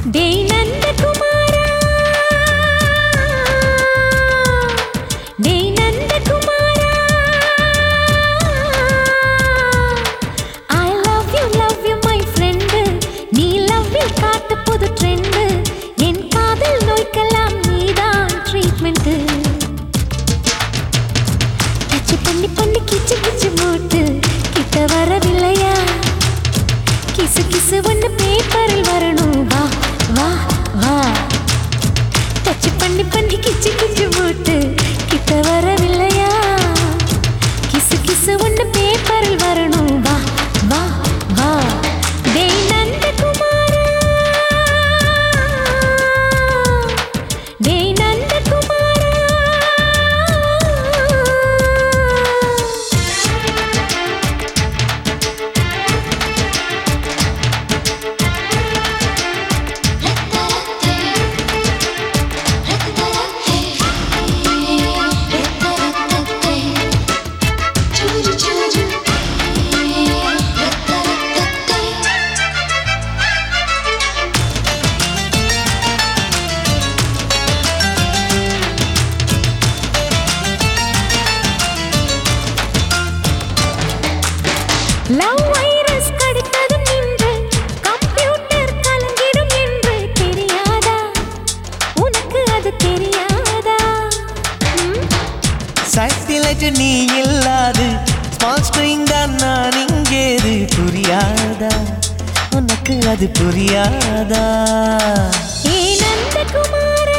டேய் நந்தகுமாரா, டேய் நந்தகுமாரா, I love you my friend. நீ லவ்வில் காட்டு புது ட்ரெண்ட். என் காதல் நோய்க்கெல்லாம் நீதான் ட்ரீட்மெண்ட். டச் பண்ணி பண்ணி கிச்சு கிச்சு மூட்டு கிட்ட வரவில்லையா? கிசு கிசு ஒன்று பேப்பரில் வரணும். வா வா வா. டச் பண்ணி பண்ணி கிச்சு கிச்சு மூட்டு கிட்ட வரவில்லையா? கிசு கிசு ஒன்று பேப்பரில் வரணும். வா வா வா. டேய் நந்தகுமாரா, டேய் நந்தகுமாரா. லவ் வைரஸ் கடித்ததும் நின்று கம்ப்யூட்டர் கலங்கிடும் என்று தெரியாதா? உனக்கு அது தெரியாதா? சாட்டிலைட் நீ இல்லாது ஸ்மால் ஸ்கிரீன் தான் நான் இங்கேது. புரியாதா? உனக்கு அது புரியாதா? ஏ நந்தகுமாரா,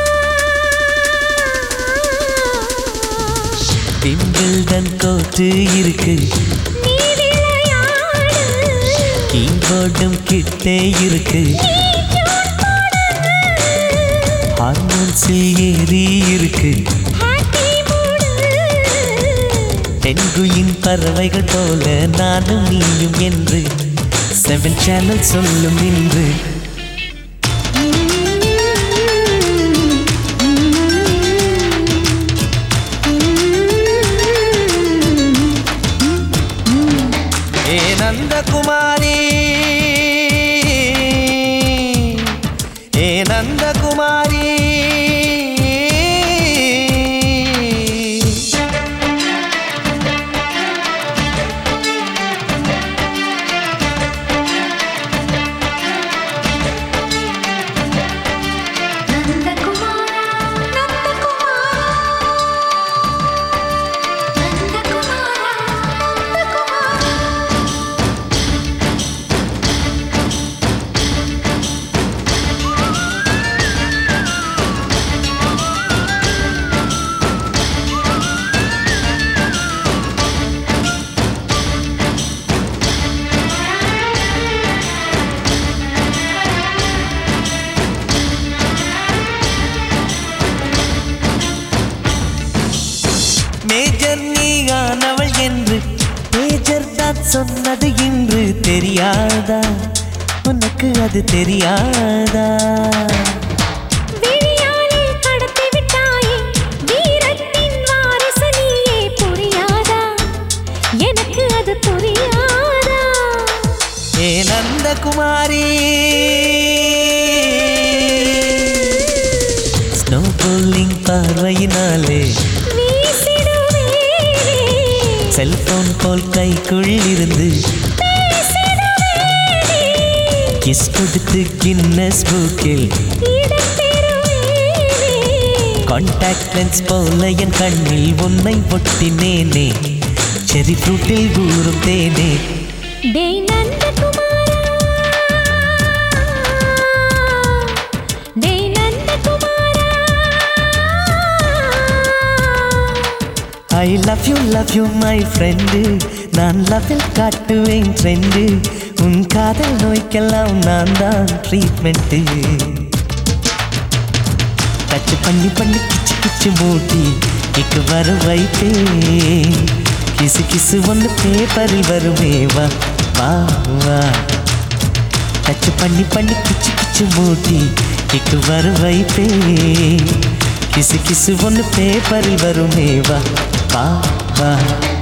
விம்பிள்டன் கோட்டு இருக்கு, நீ விளையாடு. கீபோர்டும் கிட்டே இருக்கு, நீ டியூன் போடு. ஹார்மோன்ஸில் ஏறி இருக்கு. ஹாப்பி மூடு. பெண்குயின் பறவைகள் போல நானும் நீயும் என்று 7 சேனல் சொல்லும் இன்று. ஏ நந்தகுமாரி, ஏ நந்தகுமாரி. நந்தகுமாரா, நந்தகுமாரா, நந்தகுமாரா, நந்தகுமாரா. மேஜர் நீயானவள் என்று மேஜர் தான் சொன்னது இன்று. தெரியாதா? உனக்கு அது தெரியாதா? விழியாலில் கடத்தி விட்டாயே வீரத்தின் வாரிசு நீயே. புரியாதா? எனக்கு அது புரியாதா? ஏ நந்தகுமாரி, ஸ்னோ போலிங் பார்வையினாலே வீசிடுவேனே, செல்போன் போல் கைக்குள் இருந்து பேசிடுவேனே, கிஸ் கொடுத்து கின்னஸ் புக்கில் இடம் பெறுவேனே. கான்டாக்ட் லென்ஸ் போல என் கண்ணில் உன்னை ஒட்டினேனே. செரி ஃப்ரூட்டில் ஊறும் தேனே. டேய் நந்தகுமாரா, டேய் நந்தகுமாரா. I love you my friend. நான் லவ்வில் காட்டுவேன் ட்ரெண்டு. உன் காதல் நோய்க்கெல்லாம் நான் தான் ட்ரீட்மெண்ட்டு. டச் பண்ணி பண்ணி கிச்சு கிச்சு மூட்டி இக்கு வர வைப்பேன். கிசு கிசு ஒன்று பேப்பரில் வருமே. வா வா வா. டச் பண்ணி பண்ணி கிச்சு கிச்சு மூட்டி இக்கு வர வைப்பேன். கிசு கிசு ஒன்று பேப்பரில் வருமே. வா வா வா.